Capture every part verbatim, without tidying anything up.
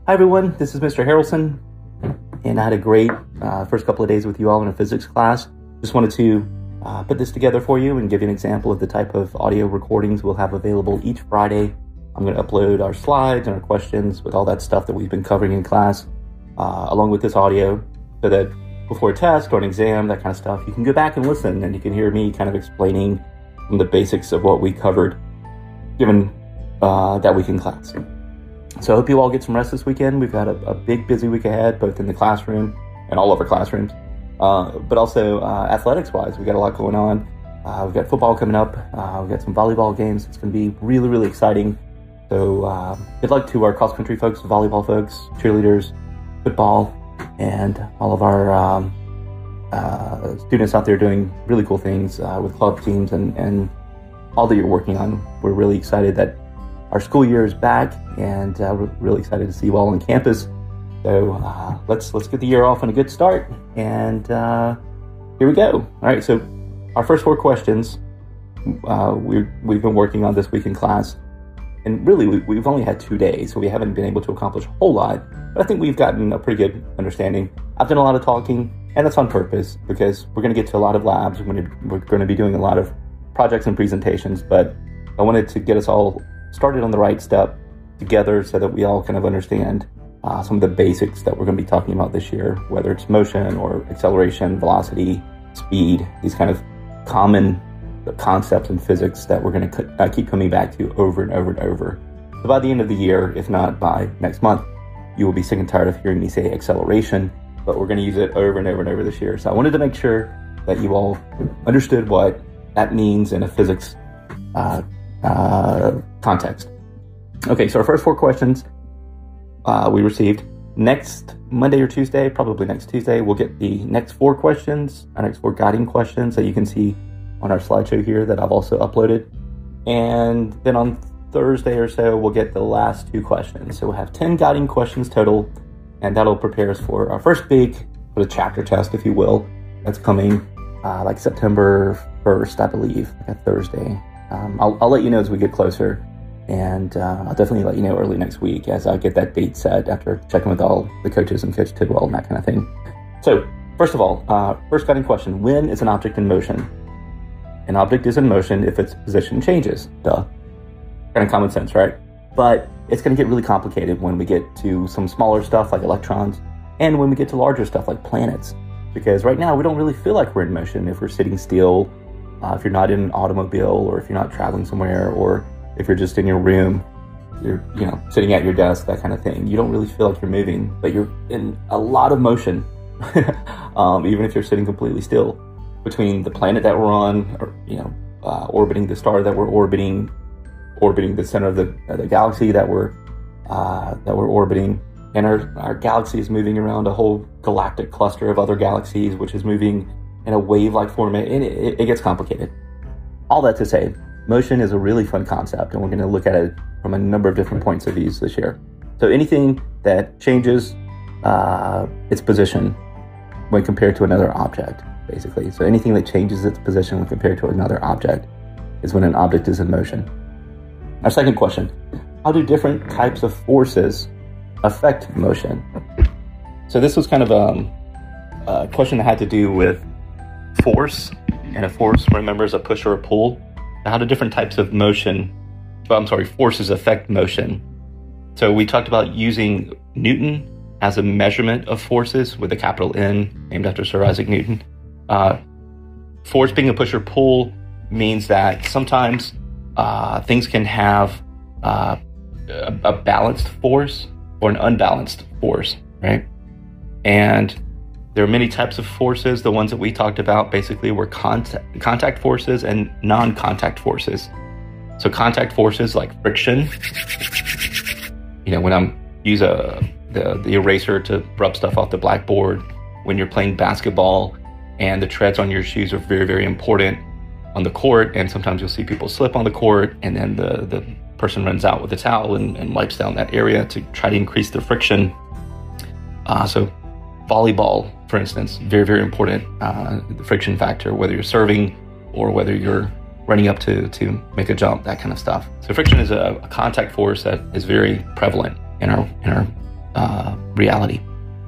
Hi everyone, this is Mister Harrelson, and I had a great uh, first couple of days with you all in a physics class. Just wanted to uh, put this together for you and give you an example of the type of audio recordings we'll have available each Friday. I'm going to upload our slides and our questions with all that stuff that we've been covering in class, uh, along with this audio, so that before a test or an exam, that kind of stuff, you can go back and listen and you can hear me kind of explaining some of the basics of what we covered given uh, that week in class. So I hope you all get some rest this weekend. We've got a, a big, busy week ahead, both in the classroom and all of our classrooms, uh, but also uh, athletics-wise. We've got a lot going on. Uh, we've got football coming up. Uh, we've got some volleyball games. It's going to be really, really exciting. So uh, good luck to our cross-country folks, volleyball folks, cheerleaders, football, and all of our um, uh, students out there doing really cool things uh, with club teams and, and all that you're working on. We're really excited that our school year is back, and uh, we're really excited to see you all on campus. So uh, let's let's get the year off on a good start, and uh, here we go. All right, so our first four questions uh, we we've been working on this week in class, and really we, we've only had two days, so we haven't been able to accomplish a whole lot. But I think we've gotten a pretty good understanding. I've done a lot of talking, and that's on purpose because we're going to get to a lot of labs. We're going to, we're going to be doing a lot of projects and presentations, but I wanted to get us all started on the right step together so that we all kind of understand uh, some of the basics that we're going to be talking about this year, whether it's motion or acceleration, velocity, speed, these kind of common concepts in physics that we're going to uh, keep coming back to over and over and over. So by the end of the year, if not by next month, you will be sick and tired of hearing me say acceleration, but we're going to use it over and over and over this year. So I wanted to make sure that you all understood what that means in a physics uh, uh, context. Okay, so our first four questions uh, we received. Next Monday or Tuesday, probably next Tuesday, we'll get the next four questions, our next four guiding questions that you can see on our slideshow here that I've also uploaded. And then on Thursday or so, we'll get the last two questions. So we'll have ten guiding questions total, and that'll prepare us for our first big for the chapter test, if you will. That's coming uh, like September first, I believe, like a Thursday. Um, I'll, I'll let you know as we get closer, and uh, I'll definitely let you know early next week as I get that date set after checking with all the coaches and Coach Tidwell and that kind of thing. So first of all, uh, first guiding question, when is an object in motion? An object is in motion if its position changes. Duh. Kind of common sense, right? But it's going to get really complicated when we get to some smaller stuff like electrons and when we get to larger stuff like planets. Because right now we don't really feel like we're in motion if we're sitting still, uh, if you're not in an automobile, or if you're not traveling somewhere, or if you're just in your room, you're you know sitting at your desk, that kind of thing. You don't really feel like you're moving, but you're in a lot of motion, um, even if you're sitting completely still. Between the planet that we're on, or you know, uh, orbiting the star that we're orbiting, orbiting the center of the, uh, the galaxy that we're uh, that we're orbiting, and our, our galaxy is moving around a whole galactic cluster of other galaxies, which is moving in a wave-like format, and it, it, it gets complicated. All that to say, motion is a really fun concept, and we're going to look at it from a number of different points of views this year. So anything that changes uh, its position when compared to another object, basically. So anything that changes its position when compared to another object is when an object is in motion. Our second question, how do different types of forces affect motion? So this was kind of um, a question that had to do with force, and a force, remember, is a push or a pull. How do different types of motion, well, I'm sorry, forces affect motion? So we talked about using Newton as a measurement of forces with a capital N, named after Sir Isaac Newton. Uh, force being a push or pull means that sometimes uh, things can have uh, a, a balanced force or an unbalanced force, right? And there are many types of forces. The ones that we talked about basically were contact, contact forces and non-contact forces. So contact forces like friction, you know, when I'm use a the, the eraser to rub stuff off the blackboard, when you're playing basketball and the treads on your shoes are very, very important on the court, and sometimes you'll see people slip on the court, and then the, the person runs out with a towel and, and wipes down that area to try to increase the friction. Uh, so volleyball, for instance, very, very important, uh, the friction factor, whether you're serving or whether you're running up to, to make a jump, that kind of stuff. So friction is a, a contact force that is very prevalent in our, in our uh, reality.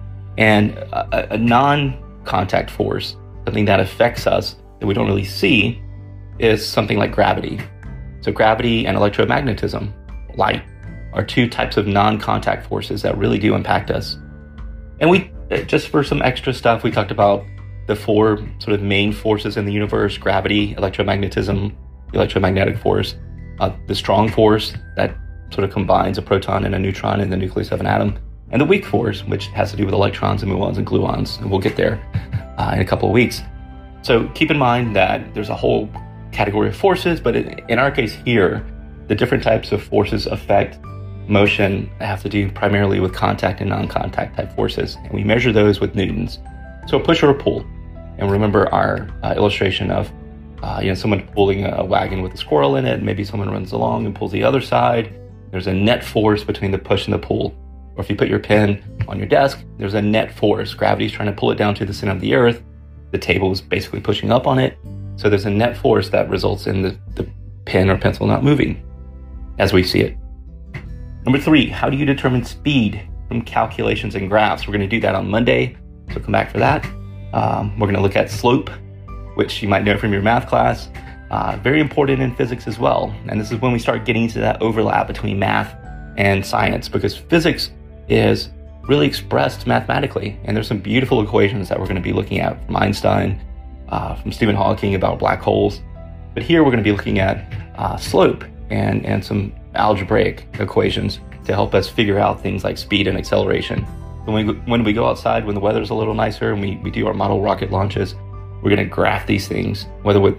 And a, a non-contact force, something that affects us that we don't really see, is something like gravity. So gravity and electromagnetism, light, are two types of non-contact forces that really do impact us. And we, just for some extra stuff, we talked about the four sort of main forces in the universe: gravity, electromagnetism, electromagnetic force, uh, the strong force that sort of combines a proton and a neutron in the nucleus of an atom, and the weak force, which has to do with electrons and muons and gluons, and we'll get there uh, in a couple of weeks. So keep in mind that there's a whole category of forces, but in our case here, the different types of forces affect motion have to do primarily with contact and non-contact type forces, and we measure those with newtons. So a push or a pull. And remember our uh, illustration of uh, you know, someone pulling a wagon with a squirrel in it, maybe someone runs along and pulls the other side. There's a net force between the push and the pull. Or if you put your pen on your desk, there's a net force. Gravity's trying to pull it down to the center of the earth. The table is basically pushing up on it. So there's a net force that results in the, the pen or pencil not moving as we see it. Number three, how do you determine speed from calculations and graphs? We're going to do that on Monday, so come back for that. Um, we're going to look at slope, which you might know from your math class. Uh, very important in physics as well. And this is when we start getting into that overlap between math and science, because physics is really expressed mathematically. And there's some beautiful equations that we're going to be looking at from Einstein, uh, from Stephen Hawking about black holes. But here we're going to be looking at uh, slope and, and some algebraic equations to help us figure out things like speed and acceleration. When we, when we go outside, when the weather's a little nicer and we, we do our model rocket launches, we're going to graph these things, whether with,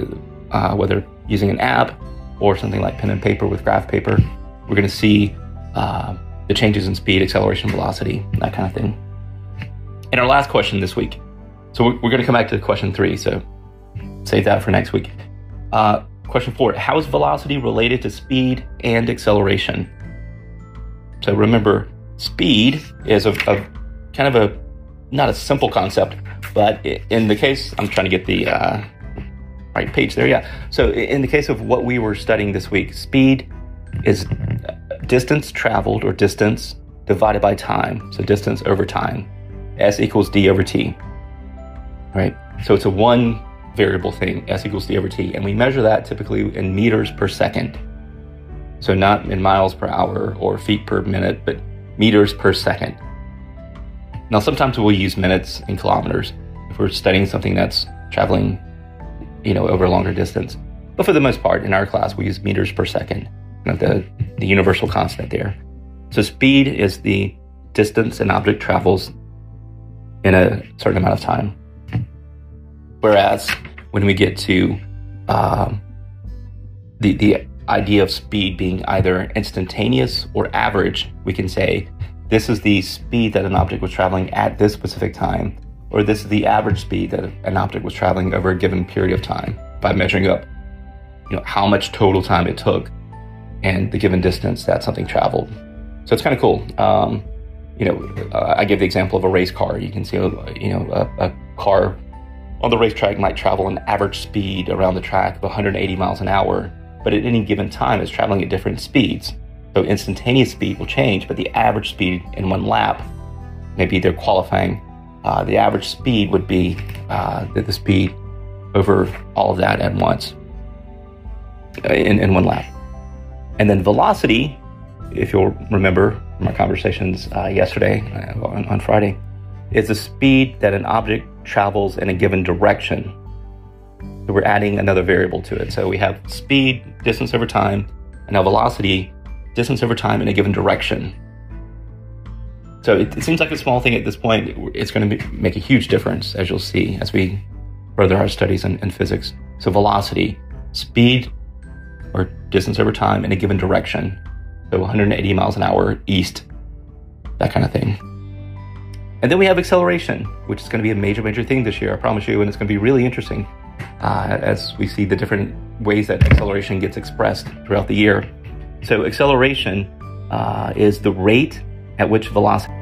uh, whether using an app or something like pen and paper with graph paper. We're going to see uh, the changes in speed, acceleration, velocity, that kind of thing. And our last question this week. So we're, we're going to come back to question three, so save that for next week. Uh, question four, how is velocity related to speed and acceleration? So remember, speed is a, a kind of a, not a simple concept, but in the case, I'm trying to get the uh, right page there, yeah. So in the case of what we were studying this week, speed is distance traveled or distance divided by time. So distance over time, S equals D over T, right? So it's a one variable thing, S equals D over T, and we measure that typically in meters per second. So not in miles per hour or feet per minute, but meters per second. Now, sometimes we'll use minutes and kilometers if we're studying something that's traveling, you know, over a longer distance. But for the most part, in our class, we use meters per second, you know, the, the universal constant there. So speed is the distance an object travels in a certain amount of time. Whereas when we get to um, the, the idea of speed being either instantaneous or average, we can say this is the speed that an object was traveling at this specific time, or this is the average speed that an object was traveling over a given period of time by measuring up, you know, how much total time it took and the given distance that something traveled. So it's kind of cool. Um, you know, uh, I give the example of a race car. You can see, you know, a, a car on the racetrack might travel an average speed around the track of one hundred eighty miles an hour, but at any given time it's traveling at different speeds. So instantaneous speed will change, but the average speed in one lap, maybe they're qualifying, uh, the average speed would be uh, the, the speed over all of that at once in, in one lap. And then velocity, if you'll remember from our conversations uh, yesterday uh, on, on Friday, is the speed that an object travels in a given direction. So we're adding another variable to it. So we have speed, distance over time, and now velocity, distance over time in a given direction. So it, it seems like a small thing at this point. It's going to be, make a huge difference, as you'll see, as we further our studies in, in physics. So velocity, speed or distance over time in a given direction. So one hundred eighty miles an hour east, that kind of thing. And then we have acceleration, which is going to be a major, major thing this year, I promise you, and it's going to be really interesting uh, as we see the different ways that acceleration gets expressed throughout the year. So acceleration uh, is the rate at which velocity